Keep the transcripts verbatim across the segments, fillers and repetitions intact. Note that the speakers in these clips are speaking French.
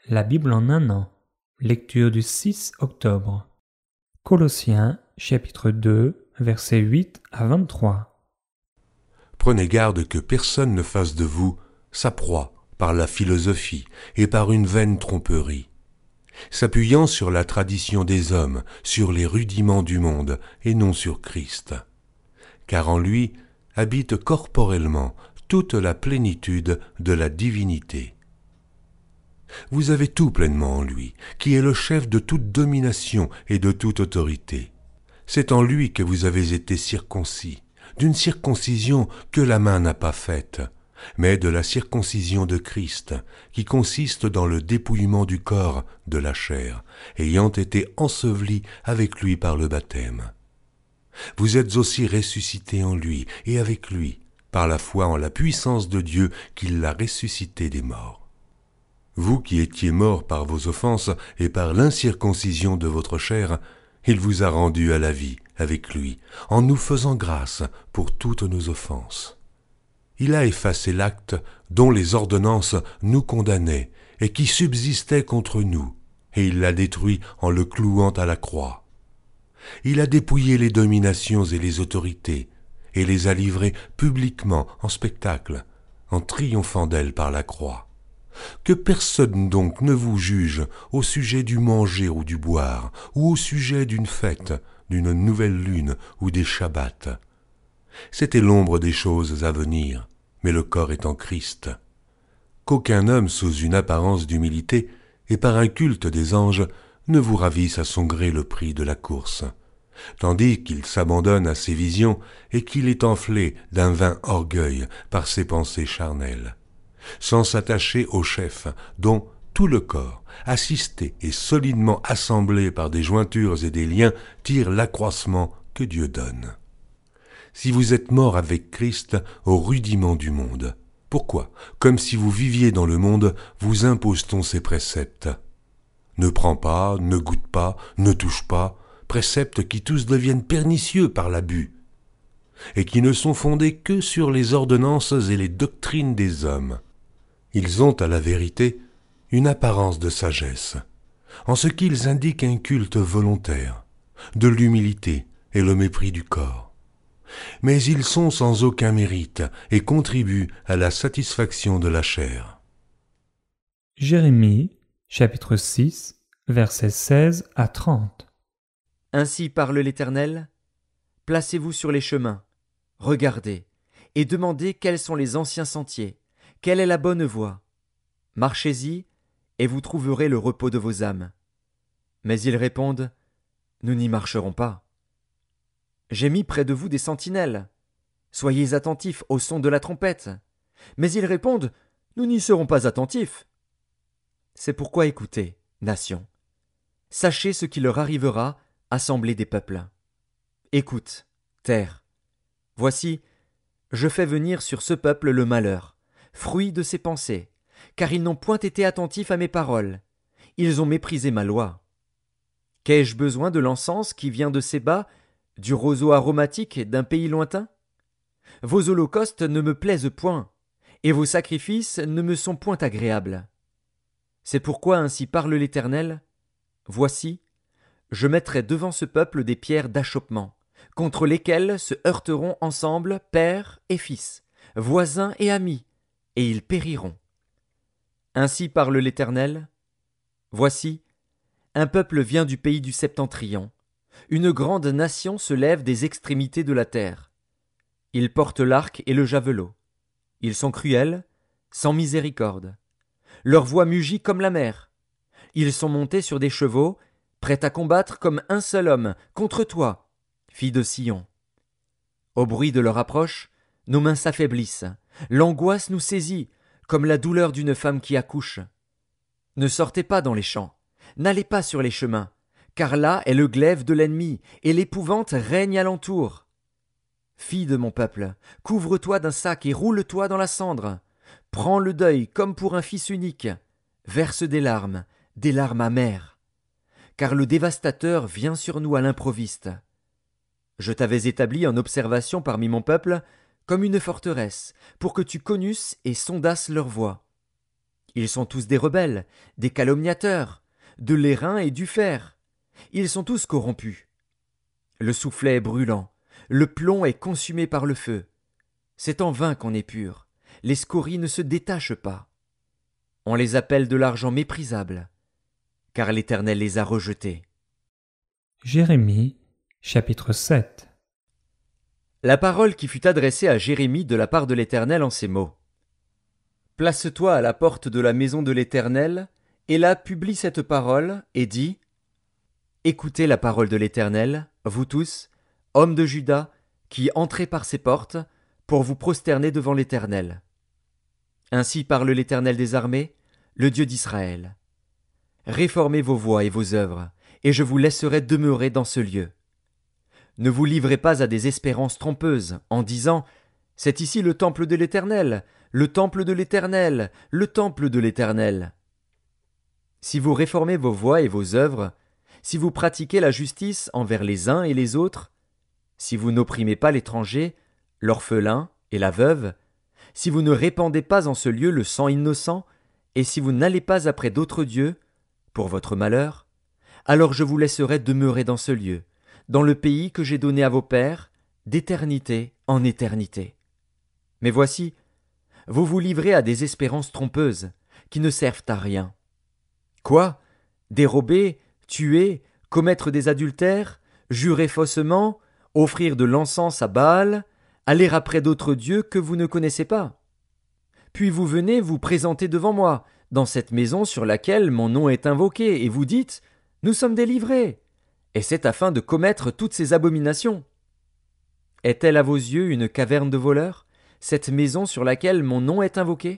La Bible en un an. Lecture du six octobre. Colossiens, chapitre deux, versets huit à vingt-trois. Prenez garde que personne ne fasse de vous sa proie par la philosophie et par une vaine tromperie, s'appuyant sur la tradition des hommes, sur les rudiments du monde et non sur Christ. Car en lui habite corporellement toute la plénitude de la divinité. Vous avez tout pleinement en lui, qui est le chef de toute domination et de toute autorité. C'est en lui que vous avez été circoncis, d'une circoncision que la main n'a pas faite, mais de la circoncision de Christ, qui consiste dans le dépouillement du corps de la chair, ayant été enseveli avec lui par le baptême. Vous êtes aussi ressuscités en lui et avec lui, par la foi en la puissance de Dieu qui l'a ressuscité des morts. Vous qui étiez morts par vos offenses et par l'incirconcision de votre chair, il vous a rendus à la vie avec lui, en nous faisant grâce pour toutes nos offenses. Il a effacé l'acte dont les ordonnances nous condamnaient et qui subsistait contre nous, et il l'a détruit en le clouant à la croix. Il a dépouillé les dominations et les autorités, et les a livrées publiquement en spectacle, en triomphant d'elles par la croix. Que personne donc ne vous juge au sujet du manger ou du boire, ou au sujet d'une fête, d'une nouvelle lune ou des shabbats. C'était l'ombre des choses à venir, mais le corps est en Christ. Qu'aucun homme sous une apparence d'humilité et par un culte des anges ne vous ravisse à son gré le prix de la course, tandis qu'il s'abandonne à ses visions et qu'il est enflé d'un vain orgueil par ses pensées charnelles, sans s'attacher au chef, dont tout le corps, assisté et solidement assemblé par des jointures et des liens, tire l'accroissement que Dieu donne. Si vous êtes morts avec Christ au rudiment du monde, pourquoi, comme si vous viviez dans le monde, vous impose-t-on ces préceptes ? Ne prends pas, ne goûte pas, ne touche pas, préceptes qui tous deviennent pernicieux par l'abus, et qui ne sont fondés que sur les ordonnances et les doctrines des hommes. Ils ont, à la vérité, une apparence de sagesse, en ce qu'ils indiquent un culte volontaire, de l'humilité et le mépris du corps. Mais ils sont sans aucun mérite et contribuent à la satisfaction de la chair. Jérémie, chapitre six, versets seize à trente. Ainsi parle l'Éternel, placez-vous sur les chemins, regardez, et demandez quels sont les anciens sentiers, quelle est la bonne voie. Marchez-y, et vous trouverez le repos de vos âmes. Mais ils répondent, nous n'y marcherons pas. J'ai mis près de vous des sentinelles. Soyez attentifs au son de la trompette. Mais ils répondent, nous n'y serons pas attentifs. C'est pourquoi écoutez, nation. Sachez ce qui leur arrivera, assemblée des peuples. Écoute, terre. Voici, je fais venir sur ce peuple le malheur, fruit de ses pensées, car ils n'ont point été attentifs à mes paroles. Ils ont méprisé ma loi. Qu'ai-je besoin de l'encens qui vient de Séba, du roseau aromatique d'un pays lointain? Vos holocaustes ne me plaisent point, et vos sacrifices ne me sont point agréables. C'est pourquoi ainsi parle l'Éternel. Voici, je mettrai devant ce peuple des pierres d'achoppement, contre lesquelles se heurteront ensemble père et fils, voisins et amis, et ils périront. Ainsi parle l'Éternel. Voici, un peuple vient du pays du septentrion. Une grande nation se lève des extrémités de la terre. Ils portent l'arc et le javelot. Ils sont cruels, sans miséricorde. Leur voix mugit comme la mer. Ils sont montés sur des chevaux, prêts à combattre comme un seul homme, contre toi, fille de Sion. Au bruit de leur approche, nos mains s'affaiblissent. L'angoisse nous saisit, comme la douleur d'une femme qui accouche. Ne sortez pas dans les champs, n'allez pas sur les chemins, car là est le glaive de l'ennemi, et l'épouvante règne alentour. Fille de mon peuple, couvre-toi d'un sac et roule-toi dans la cendre. Prends le deuil comme pour un fils unique. Verse des larmes, des larmes amères. Car le dévastateur vient sur nous à l'improviste. Je t'avais établi en observation parmi mon peuple, comme une forteresse, pour que tu connusses et sondasses leur voie. Ils sont tous des rebelles, des calomniateurs, de l'airain et du fer. Ils sont tous corrompus. Le soufflet est brûlant, le plomb est consumé par le feu. C'est en vain qu'on est pur, les scories ne se détachent pas. On les appelle de l'argent méprisable, car l'Éternel les a rejetés. Jérémie, chapitre sept. La parole qui fut adressée à Jérémie de la part de l'Éternel en ces mots. Place-toi à la porte de la maison de l'Éternel, et là publie cette parole, et dis, écoutez la parole de l'Éternel, vous tous, hommes de Juda, qui entrez par ces portes, pour vous prosterner devant l'Éternel. Ainsi parle l'Éternel des armées, le Dieu d'Israël. Réformez vos voies et vos œuvres, et je vous laisserai demeurer dans ce lieu. Ne vous livrez pas à des espérances trompeuses, en disant « C'est ici le temple de l'Éternel, le temple de l'Éternel, le temple de l'Éternel. » Si vous réformez vos voies et vos œuvres, si vous pratiquez la justice envers les uns et les autres, si vous n'opprimez pas l'étranger, l'orphelin et la veuve, si vous ne répandez pas en ce lieu le sang innocent, et si vous n'allez pas après d'autres dieux, pour votre malheur, alors je vous laisserai demeurer dans ce lieu, dans le pays que j'ai donné à vos pères, d'éternité en éternité. Mais voici, vous vous livrez à des espérances trompeuses, qui ne servent à rien. Quoi? Dérober, tuer, commettre des adultères, jurer faussement, offrir de l'encens à Baal, aller après d'autres dieux que vous ne connaissez pas. Puis vous venez vous présenter devant moi, dans cette maison sur laquelle mon nom est invoqué, et vous dites, nous sommes délivrés. Et c'est afin de commettre toutes ces abominations. Est-elle à vos yeux une caverne de voleurs, cette maison sur laquelle mon nom est invoqué?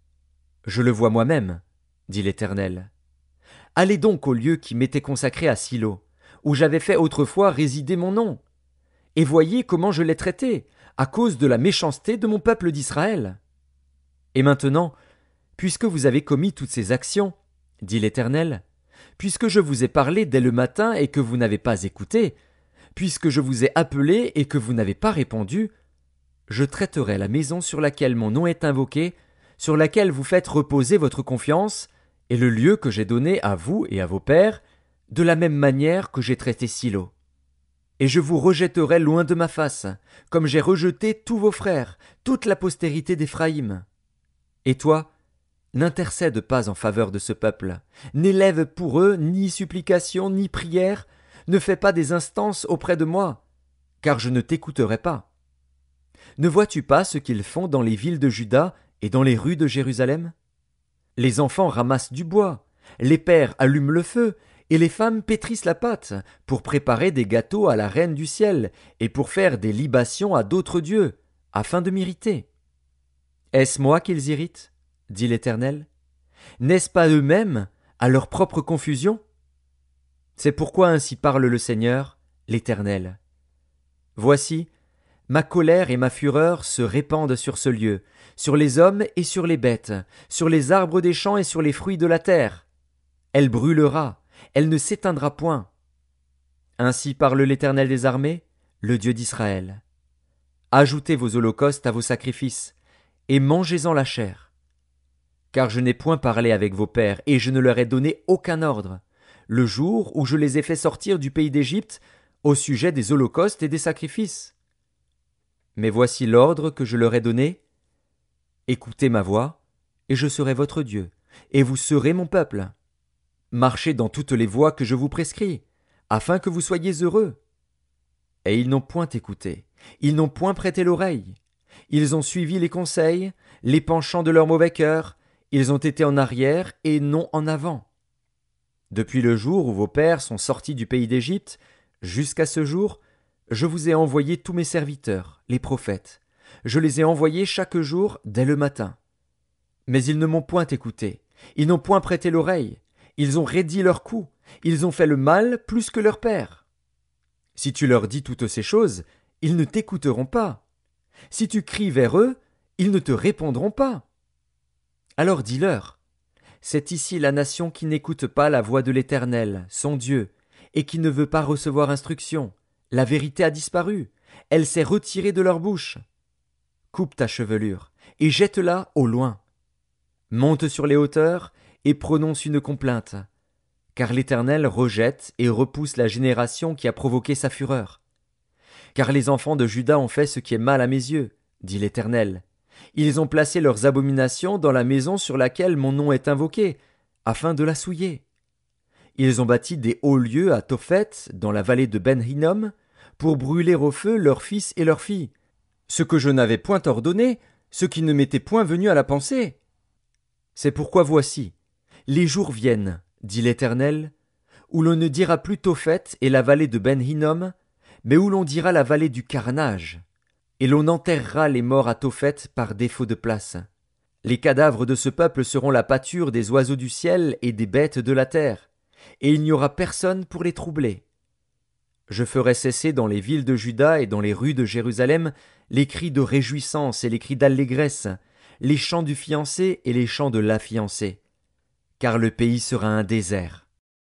Je le vois moi-même, dit l'Éternel. Allez donc au lieu qui m'était consacré à Silo, où j'avais fait autrefois résider mon nom, et voyez comment je l'ai traité, à cause de la méchanceté de mon peuple d'Israël. Et maintenant, puisque vous avez commis toutes ces actions, dit l'Éternel, puisque je vous ai parlé dès le matin et que vous n'avez pas écouté, puisque je vous ai appelé et que vous n'avez pas répondu, je traiterai la maison sur laquelle mon nom est invoqué, sur laquelle vous faites reposer votre confiance, et le lieu que j'ai donné à vous et à vos pères, de la même manière que j'ai traité Silo. Et je vous rejetterai loin de ma face, comme j'ai rejeté tous vos frères, toute la postérité d'Éphraïm. Et toi, n'intercède pas en faveur de ce peuple, n'élève pour eux ni supplication ni prière, ne fais pas des instances auprès de moi, car je ne t'écouterai pas. Ne vois-tu pas ce qu'ils font dans les villes de Juda et dans les rues de Jérusalem? Les enfants ramassent du bois, les pères allument le feu, et les femmes pétrissent la pâte, pour préparer des gâteaux à la reine du ciel, et pour faire des libations à d'autres dieux, afin de m'irriter. Est-ce moi qu'ils irritent? Dit l'Éternel. N'est-ce pas eux-mêmes, à leur propre confusion? C'est pourquoi ainsi parle le Seigneur, l'Éternel. Voici, ma colère et ma fureur se répandent sur ce lieu, sur les hommes et sur les bêtes, sur les arbres des champs et sur les fruits de la terre. Elle brûlera, elle ne s'éteindra point. Ainsi parle l'Éternel des armées, le Dieu d'Israël. Ajoutez vos holocaustes à vos sacrifices, et mangez-en la chair. Car je n'ai point parlé avec vos pères, et je ne leur ai donné aucun ordre, le jour où je les ai fait sortir du pays d'Égypte, au sujet des holocaustes et des sacrifices. Mais voici l'ordre que je leur ai donné. Écoutez ma voix, et je serai votre Dieu, et vous serez mon peuple. Marchez dans toutes les voies que je vous prescris, afin que vous soyez heureux. Et ils n'ont point écouté, ils n'ont point prêté l'oreille. Ils ont suivi les conseils, les penchants de leur mauvais cœur, ils ont été en arrière et non en avant. Depuis le jour où vos pères sont sortis du pays d'Égypte, jusqu'à ce jour, je vous ai envoyé tous mes serviteurs, les prophètes. Je les ai envoyés chaque jour dès le matin. Mais ils ne m'ont point écouté, ils n'ont point prêté l'oreille, ils ont raidi leur cou, ils ont fait le mal plus que leur père. Si tu leur dis toutes ces choses, ils ne t'écouteront pas. Si tu cries vers eux, ils ne te répondront pas. Alors dis-leur, c'est ici la nation qui n'écoute pas la voix de l'Éternel, son Dieu, et qui ne veut pas recevoir instruction. La vérité a disparu, elle s'est retirée de leur bouche. Coupe ta chevelure, et jette-la au loin. monte sur les hauteurs et prononce une complainte, car l'Éternel rejette et repousse la génération qui a provoqué sa fureur. Car les enfants de Juda ont fait ce qui est mal à mes yeux, dit l'Éternel. Ils ont placé leurs abominations dans la maison sur laquelle mon nom est invoqué, afin de la souiller. Ils ont bâti des hauts lieux à Tophet, dans la vallée de Ben-Hinnom, pour brûler au feu leurs fils et leurs filles, ce que je n'avais point ordonné, ce qui ne m'était point venu à la pensée. C'est pourquoi voici, les jours viennent, dit l'Éternel, où l'on ne dira plus Tophet et la vallée de Ben-Hinnom, mais où l'on dira la vallée du carnage, et l'on enterrera les morts à Tophet par défaut de place. Les cadavres de ce peuple seront la pâture des oiseaux du ciel et des bêtes de la terre, et il n'y aura personne pour les troubler. Je ferai cesser dans les villes de Juda et dans les rues de Jérusalem les cris de réjouissance et les cris d'allégresse, les chants du fiancé et les chants de la fiancée, car le pays sera un désert.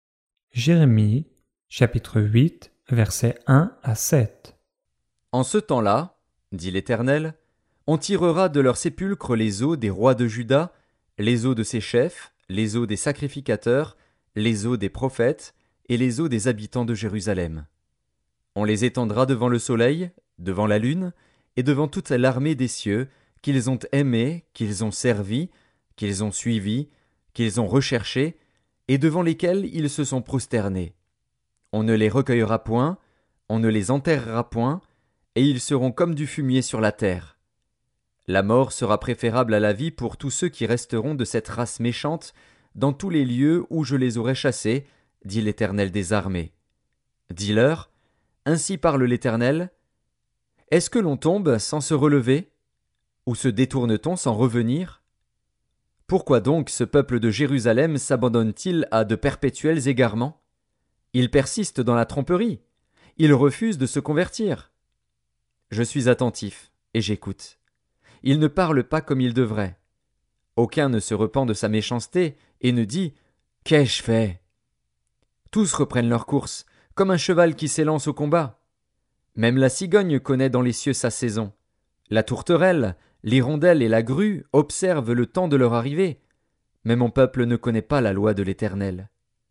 Jérémie, chapitre huit, versets un à sept. En ce temps-là, dit l'Éternel, on tirera de leurs sépulcres les os des rois de Juda, les os de ses chefs, les os des sacrificateurs, les os des prophètes et les os des habitants de Jérusalem. On les étendra devant le soleil, devant la lune, et devant toute l'armée des cieux, qu'ils ont aimés, qu'ils ont servi, qu'ils ont suivis, qu'ils ont recherchés, et devant lesquels ils se sont prosternés. On ne les recueillera point, on ne les enterrera point, et ils seront comme du fumier sur la terre. La mort sera préférable à la vie pour tous ceux qui resteront de cette race méchante dans tous les lieux où je les aurai chassés, dit l'Éternel des armées. Dis-leur, ainsi parle l'Éternel, est-ce que l'on tombe sans se relever? Ou se détourne-t-on sans revenir? Pourquoi donc ce peuple de Jérusalem s'abandonne-t-il à de perpétuels égarements? Il persiste dans la tromperie, il refuse de se convertir. Je suis attentif, et j'écoute. Il ne parle pas comme il devrait. Aucun ne se repent de sa méchanceté, et ne dit « Qu'ai-je fait ?» Tous reprennent leur course, comme un cheval qui s'élance au combat. Même la cigogne connaît dans les cieux sa saison. La tourterelle, l'hirondelle et la grue observent le temps de leur arrivée. Mais mon peuple ne connaît pas la loi de l'Éternel.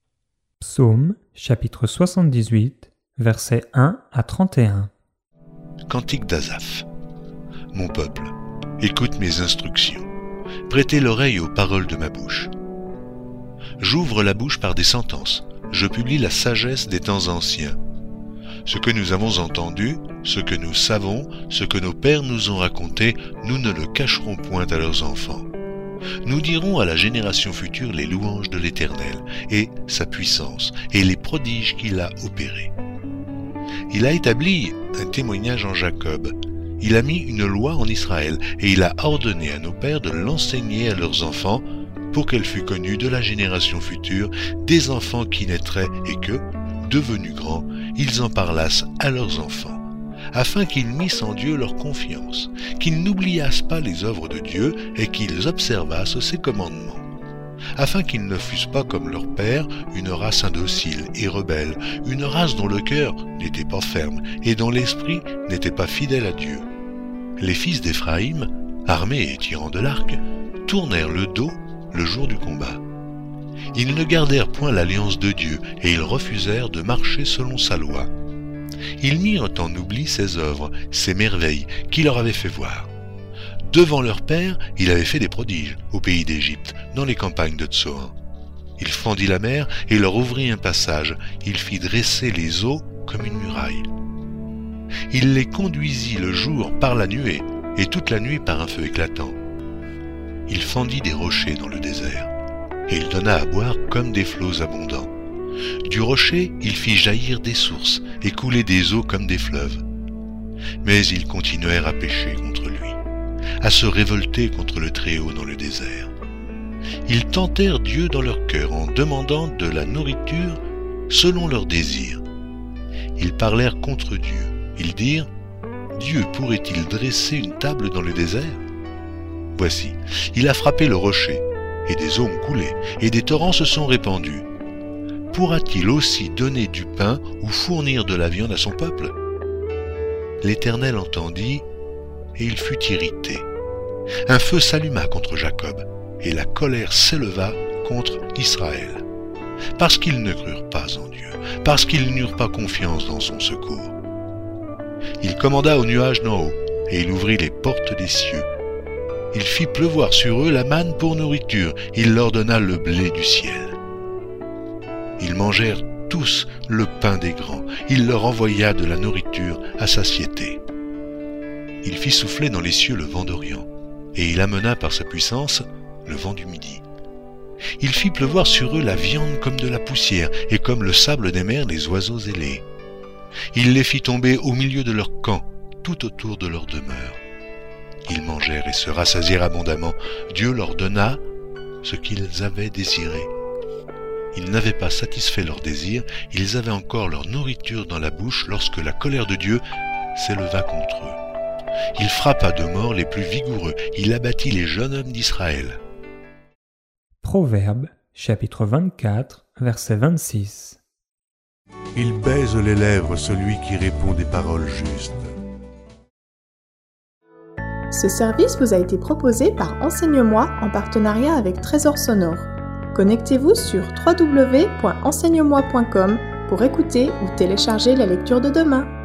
Psaume, chapitre soixante-dix-huit, versets un à trente et un. Cantique d'Asaph. Mon peuple, écoute mes instructions. Prêtez l'oreille aux paroles de ma bouche. J'ouvre la bouche par des sentences. Je publie la sagesse des temps anciens. Ce que nous avons entendu, ce que nous savons, ce que nos pères nous ont raconté, nous ne le cacherons point à leurs enfants. Nous dirons à la génération future les louanges de l'Éternel, et sa puissance, et les prodiges qu'il a opérés. Il a établi un témoignage en Jacob. Il a mis une loi en Israël, et il a ordonné à nos pères de l'enseigner à leurs enfants, pour qu'elle fût connue de la génération future, des enfants qui naîtraient, et que, devenus grands, ils en parlassent à leurs enfants, afin qu'ils missent en Dieu leur confiance, qu'ils n'oubliassent pas les œuvres de Dieu et qu'ils observassent ses commandements, afin qu'ils ne fussent pas comme leur père, une race indocile et rebelle, une race dont le cœur n'était pas ferme et dont l'esprit n'était pas fidèle à Dieu. Les fils d'Éphraïm, armés et tirant de l'arc, tournèrent le dos le jour du combat. Ils ne gardèrent point l'alliance de Dieu, et ils refusèrent de marcher selon sa loi. Ils mirent en oubli ses œuvres, ses merveilles qu'il leur avait fait voir. Devant leur père, il avait fait des prodiges au pays d'Égypte, dans les campagnes de Tsoan. Il fendit la mer et leur ouvrit un passage. Il fit dresser les eaux comme une muraille. Il les conduisit le jour par la nuée, et toute la nuit par un feu éclatant. Il fendit des rochers dans le désert, et il donna à boire comme des flots abondants. Du rocher, il fit jaillir des sources et couler des eaux comme des fleuves. Mais ils continuèrent à pécher contre lui, à se révolter contre le Très-Haut dans le désert. Ils tentèrent Dieu dans leur cœur en demandant de la nourriture selon leurs désirs. Ils parlèrent contre Dieu. Ils dirent « Dieu pourrait-il dresser une table dans le désert ?» Voici, il a frappé le rocher, et des eaux ont coulé, et des torrents se sont répandus. Pourra-t-il aussi donner du pain ou fournir de la viande à son peuple? L'Éternel entendit, et il fut irrité. Un feu s'alluma contre Jacob, et la colère s'éleva contre Israël, parce qu'ils ne crurent pas en Dieu, parce qu'ils n'eurent pas confiance dans son secours. Il commanda au nuage d'en haut, et il ouvrit les portes des cieux. Il fit pleuvoir sur eux la manne pour nourriture, il leur donna le blé du ciel. Ils mangèrent tous le pain des grands, il leur envoya de la nourriture à satiété. Il fit souffler dans les cieux le vent d'Orient, et il amena par sa puissance le vent du Midi. Il fit pleuvoir sur eux la viande comme de la poussière, et comme le sable des mers les oiseaux ailés. Il les fit tomber au milieu de leur camp, tout autour de leur demeure. Ils mangèrent et se rassasièrent abondamment. Dieu leur donna ce qu'ils avaient désiré. Ils n'avaient pas satisfait leur désir, ils avaient encore leur nourriture dans la bouche lorsque la colère de Dieu s'éleva contre eux. Il frappa de mort les plus vigoureux, il abattit les jeunes hommes d'Israël. Proverbes, chapitre vingt-quatre, verset vingt-six. Il baise les lèvres celui qui répond des paroles justes. Ce service vous a été proposé par Enseigne-moi en partenariat avec Trésor Sonore. Connectez-vous sur w w w point enseigne moi point com pour écouter ou télécharger la lecture de demain.